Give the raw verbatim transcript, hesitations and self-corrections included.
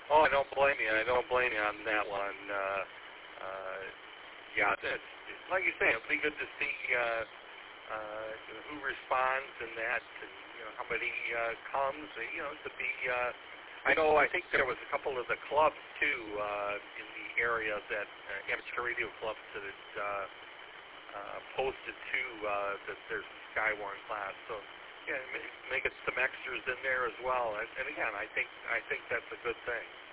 Oh, I don't blame you. I don't blame you on that one. Uh, uh, yeah, it's, like you say, it'll be good to see uh, uh, who responds and that, and you know how many uh, comes. You know, to be. Uh, I know. I think there was a couple of the clubs too uh, in the area that uh, amateur radio clubs that had uh, uh, posted too uh, that there's a Skywarn class. So yeah, make, make it some extras in there as well. And, and again, I think I think that's a good thing.